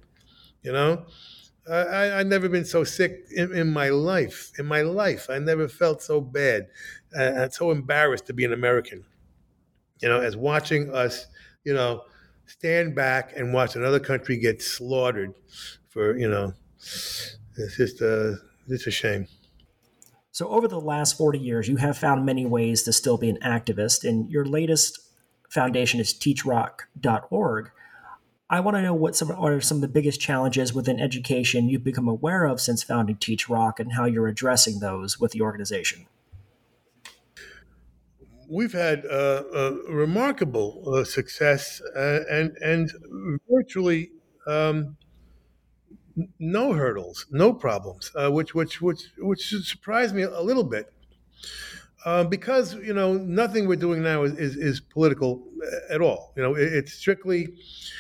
[SPEAKER 5] I've never been so sick in my life. In my life, I never felt so bad and so embarrassed to be an American. As watching us, stand back and watch another country get slaughtered for, it's just a shame.
[SPEAKER 4] So over the last 40 years, you have found many ways to still be an activist, and your latest foundation is teachrock.org. I want to know what are some of the biggest challenges within education you've become aware of since founding Teach Rock and how you're addressing those with the organization.
[SPEAKER 5] We've had remarkable success and virtually no hurdles, no problems, which surprised me a little bit. Because nothing we're doing now is political at all. It's strictly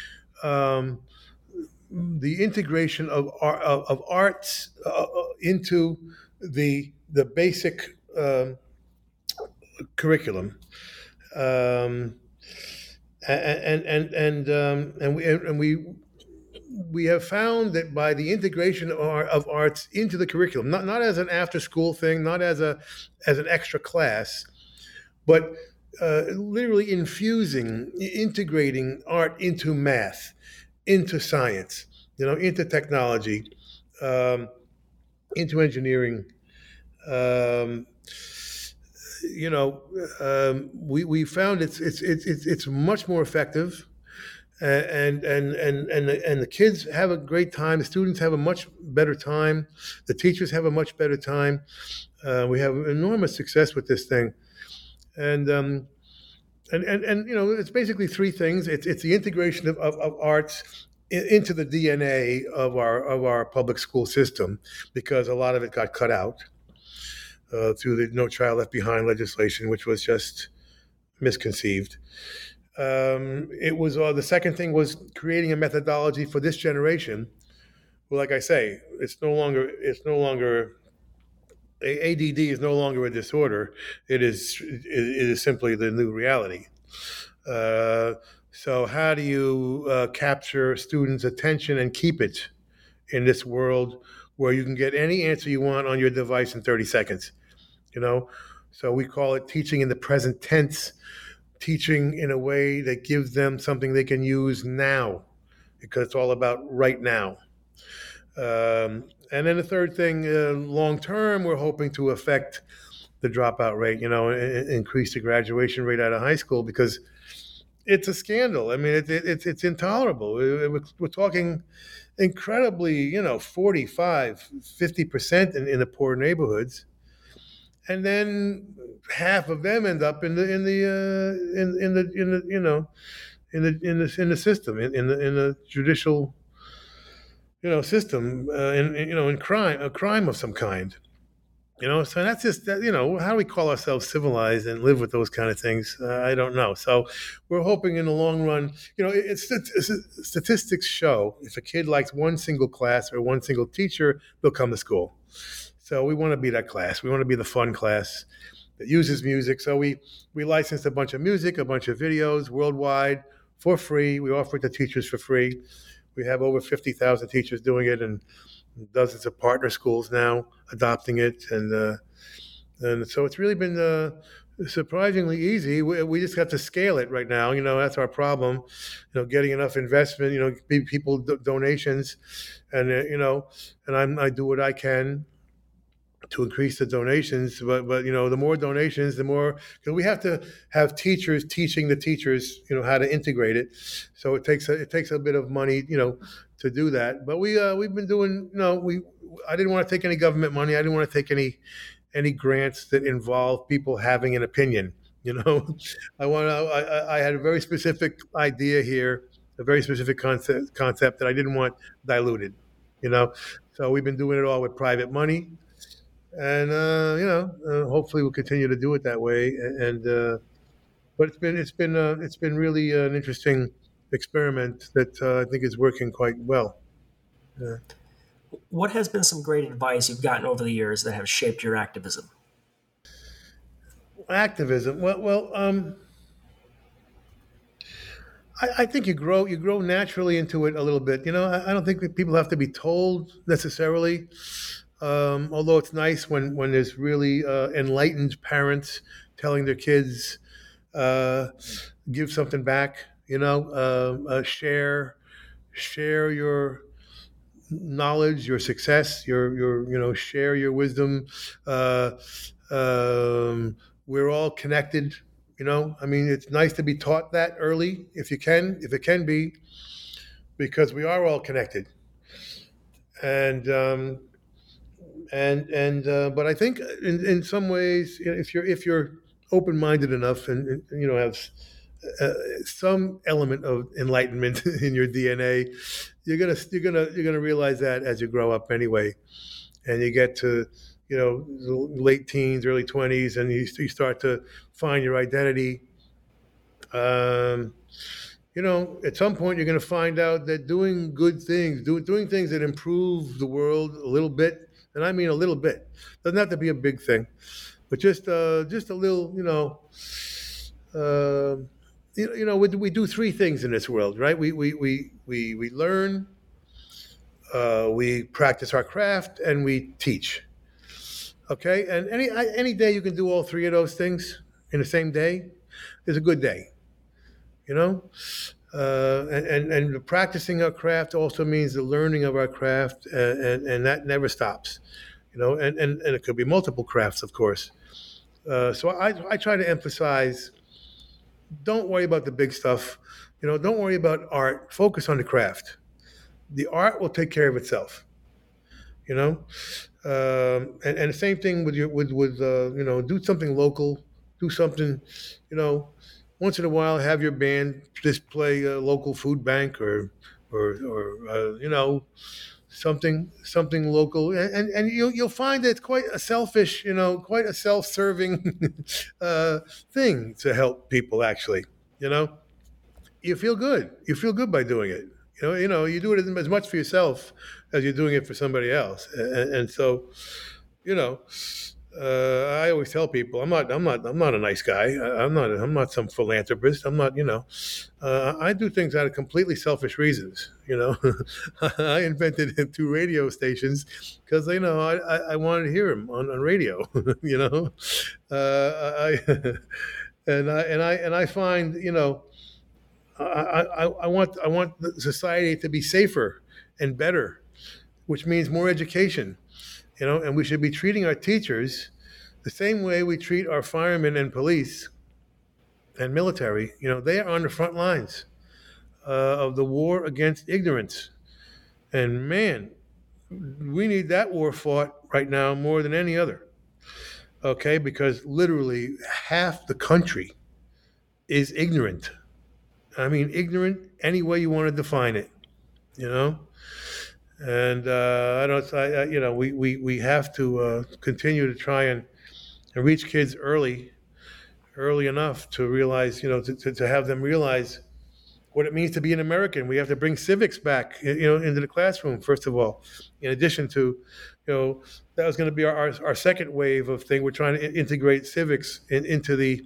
[SPEAKER 5] the integration of arts into the basic curriculum, and we have found that by the integration of arts into the curriculum, not as an after school thing, not as an extra class, but literally integrating art into math, into science, into technology, into engineering. We found it's much more effective, and the kids have a great time. The students have a much better time. The teachers have a much better time. We have enormous success with this thing. And it's basically three things. It's the integration of arts into the DNA of our public school system, because a lot of it got cut out through the No Child Left Behind legislation, which was just misconceived. It was the second thing was creating a methodology for this generation. Well, like I say, it's no longer ADD is no longer a disorder. It is simply the new reality. So how do you capture students' attention and keep it in this world where you can get any answer you want on your device in 30 seconds? So we call it teaching in the present tense, teaching in a way that gives them something they can use now, because it's all about right now. And then the third thing, long term, we're hoping to affect the dropout rate, increase the graduation rate out of high school, because it's a scandal. I mean, it's intolerable. We're talking incredibly, 45, 50% in the poor neighborhoods, and then half of them end up in the system, in the judicial system, in a crime of some kind. So that's just, how do we call ourselves civilized and live with those kind of things? I don't know. So we're hoping in the long run, statistics show if a kid likes one single class or one single teacher, they'll come to school. So we want to be that class. We want to be the fun class that uses music. So we licensed a bunch of music, a bunch of videos worldwide for free. We offer it to teachers for free. We have over 50,000 teachers doing it, and dozens of partner schools now adopting it, and so it's really been surprisingly easy. We just have to scale it right now. That's our problem. Getting enough investment. People donations, and and I do what I can to increase the donations, but the more donations, the more, because we have to have teachers teaching the teachers how to integrate it. So it takes a bit of money to do that. But we've been doing I didn't want to take any government money. I didn't want to take any grants that involve people having an opinion. You know, I had a very specific idea here, a very specific concept that I didn't want diluted. You know, so we've been doing it all with private money, and hopefully we'll continue to do it that way. But it's been really an interesting experiment that I think is working quite well.
[SPEAKER 4] What has been some great advice you've gotten over the years that have shaped your activism?
[SPEAKER 5] Activism. I think you grow naturally into it a little bit. You know, I don't think that people have to be told necessarily. Although it's nice when there's really enlightened parents telling their kids, give something back. You know, share your knowledge, your success, your share your wisdom. We're all connected. You know, I mean, it's nice to be taught that early, if it can be, because we are all connected. And but I think in some ways, if you're open-minded enough and have some element of enlightenment in your DNA, you're gonna realize that as you grow up anyway, and you get to late teens, early 20s, and you start to find your identity. At some point you're going to find out that doing good things, doing things that improve the world a little bit, and I mean a little bit, doesn't have to be a big thing, but just a little, we do three things in this world, right? We learn, we practice our craft, and we teach. Okay, and any day you can do all three of those things in the same day is a good day. And the practicing our craft also means the learning of our craft, and that never stops. And it could be multiple crafts, of course. So I try to emphasize: don't worry about the big stuff. Don't worry about art. Focus on the craft. The art will take care of itself. And the same thing with do something local, do something, once in a while have your band just play a local food bank or something local, and you'll find that it's quite a selfish, quite a self-serving thing to help people. Actually, you feel good by doing it. You do it as much for yourself as you're doing it for somebody else, and so, I always tell people I'm not a nice guy. I'm not some philanthropist. I'm not. I do things out of completely selfish reasons. I invented 2 radio stations because I wanted to hear them on radio. I find I want the society to be safer and better, which means more education, and we should be treating our teachers the same way we treat our firemen and police and military. They are on the front lines of the war against ignorance. And man, we need that war fought right now more than any other. Okay, because literally half the country is ignorant. I mean, ignorant any way you want to define it, And we have to continue to try and reach kids early enough to realize, to have them realize what it means to be an American. We have to bring civics back, into the classroom, first of all. In addition to, that was going to be our second wave of thing. We're trying to integrate civics into the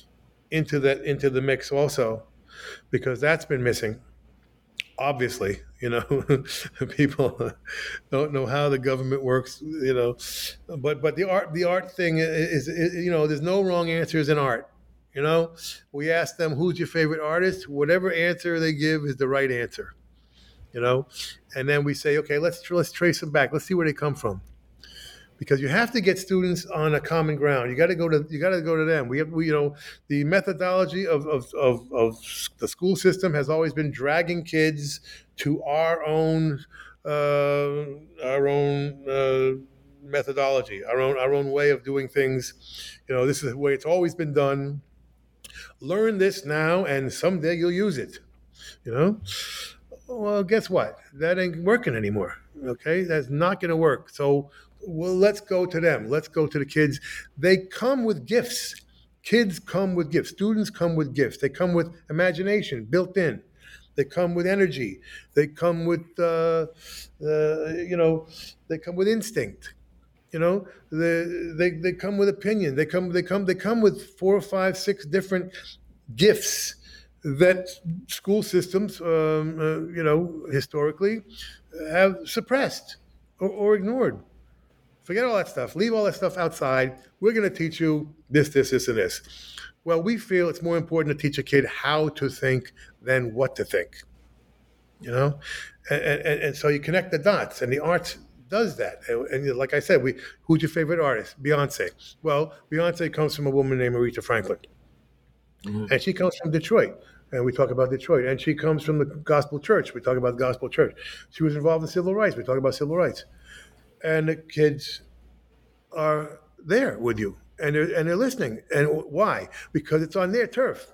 [SPEAKER 5] mix also, because that's been missing. Obviously, people don't know how the government works, but the art thing is there's no wrong answers in art. We ask them, who's your favorite artist? Whatever answer they give is the right answer, and then we say, okay, let's trace them back. Let's see where they come from. Because you have to get students on a common ground. You got to go to them. We the methodology of the school system has always been dragging kids to our own our own methodology, our own way of doing things. This is the way it's always been done. Learn this now, and someday you'll use it. Well, guess what? That ain't working anymore. Okay, that's not going to work. So, let's go to them. Let's go to the kids. They come with gifts. Kids come with gifts. Students come with gifts. They come with imagination built in. They come with energy. They come with, they come with instinct. They come with opinion. They come with 4, 5, 6 different gifts that school systems, historically, have suppressed or ignored. Forget all that stuff. Leave all that stuff outside. We're going to teach you this, this, this, and this. Well, we feel it's more important to teach a kid how to think than what to think. And so you connect the dots, and the arts does that. And like I said, who's your favorite artist? Beyonce. Well, Beyonce comes from a woman named Aretha Franklin. Mm-hmm. And she comes from Detroit. And we talk about Detroit. And she comes from the gospel church. We talk about the gospel church. She was involved in civil rights. We talk about civil rights. And the kids are there with you. And they're listening. And why? Because it's on their turf.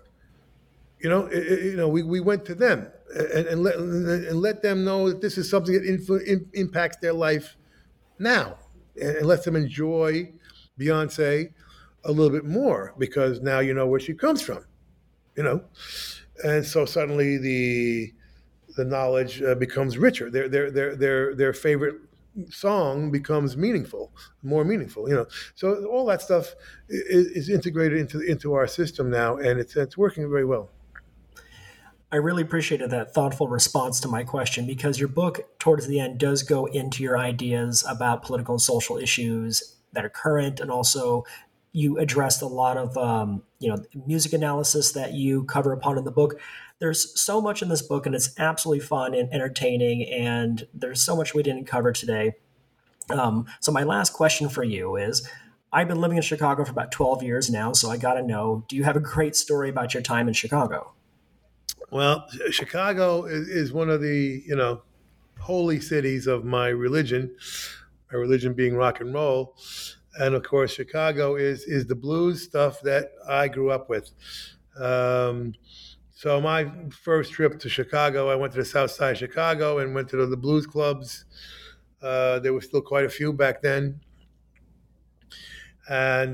[SPEAKER 5] We went to them and let them know that this is something that impacts their life now, and let them enjoy Beyonce a little bit more, because now you know where she comes from, and so suddenly the knowledge becomes richer. Their favorite song becomes more meaningful. So all that stuff is integrated into our system now, and it's working very well.
[SPEAKER 4] I really appreciated that thoughtful response to my question, because your book, towards the end, does go into your ideas about political and social issues that are current, and also you addressed a lot of music analysis that you cover upon in the book. There's so much in this book, and it's absolutely fun and entertaining, and there's so much we didn't cover today. So my last question for you is, I've been living in Chicago for about 12 years now, so I got to know, do you have a great story about your time in Chicago?
[SPEAKER 5] Well, Chicago is one of the, holy cities of my religion being rock and roll. And of course, Chicago is the blues stuff that I grew up with. So my first trip to Chicago, I went to the South Side of Chicago and went to the blues clubs. There were still quite a few back then. And,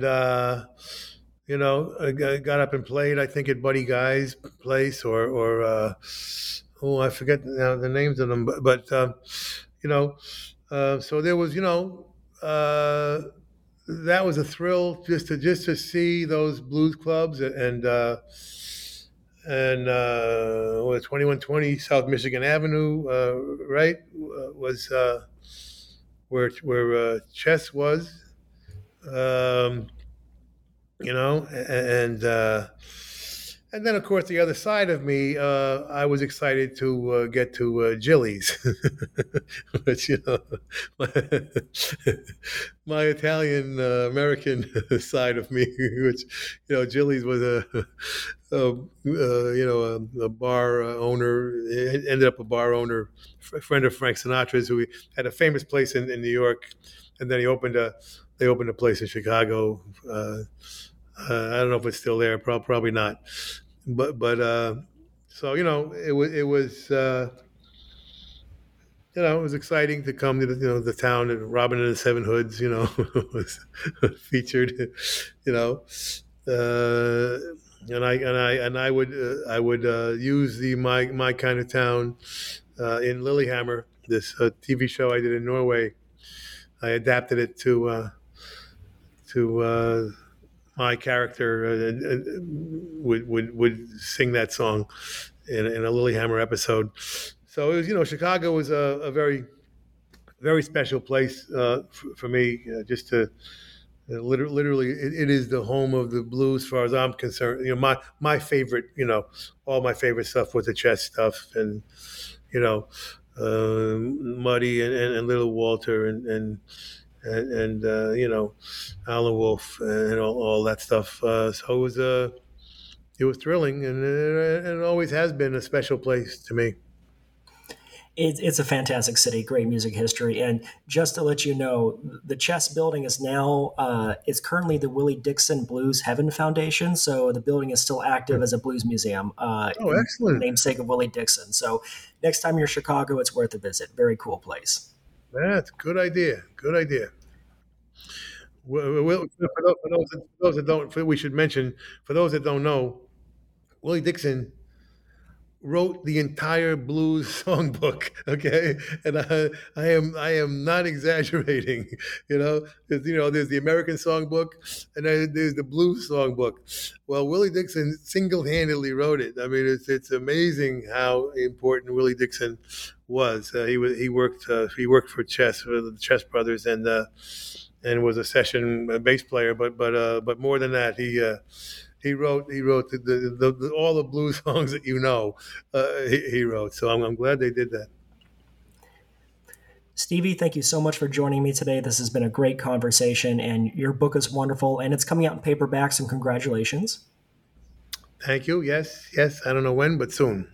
[SPEAKER 5] I got up and played, I think, at Buddy Guy's place or I forget now the names of them, but so there was, that was a thrill just to see those blues clubs and 2120 South Michigan Avenue, right, was where Chess was. And then, of course, the other side of me, I was excited to get to Jilly's, which, my Italian American side of me, which, Jilly's was a bar owner, ended up a bar owner, a friend of Frank Sinatra's, who had a famous place in New York, and then they opened a place in Chicago. I don't know if it's still there. Probably not. But so it was exciting to come to the town. And Robin and the Seven Hoods, was featured. And I would use the my kind of town in Lillehammer, this TV show I did in Norway. I adapted it to my character would sing that song in a Lillehammer episode. So it was, Chicago was a very, very special place for me. Just to literally, it is the home of the blues, as far as I'm concerned. My favorite, all my favorite stuff was the Chess stuff, and Muddy and Little Walter and Alan Wolf and all that stuff. So it was thrilling, and it always has been a special place to me.
[SPEAKER 4] It's a fantastic city, great music history. And just to let you know, the Chess building is now, it's currently the Willie Dixon Blues Heaven Foundation. So the building is still active as a blues museum.
[SPEAKER 5] Oh, excellent.
[SPEAKER 4] Namesake of Willie Dixon. So next time you're in Chicago, it's worth a visit. Very cool place.
[SPEAKER 5] That's a good idea. Good idea. For those that don't, we should mention, for those that don't know, Willie Dixon wrote the entire blues songbook. Okay, and I am not exaggerating. There's the American songbook, and then there's the blues songbook. Well, Willie Dixon single-handedly wrote it. I mean, it's amazing how important Willie Dixon was. He worked for Chess, for the Chess Brothers, and was a session bass player. But more than that, he wrote all the blues songs that he wrote. So I'm glad they did that.
[SPEAKER 4] Stevie, thank you so much for joining me today. This has been a great conversation, and your book is wonderful, and it's coming out in paperback, so congratulations.
[SPEAKER 5] Thank you. Yes. I don't know when, but soon.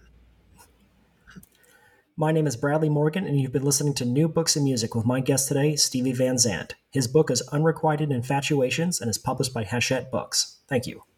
[SPEAKER 4] My name is Bradley Morgan, and you've been listening to New Books in Music with my guest today, Stevie Van Zandt. His book is Unrequited Infatuations and is published by Hachette Books. Thank you.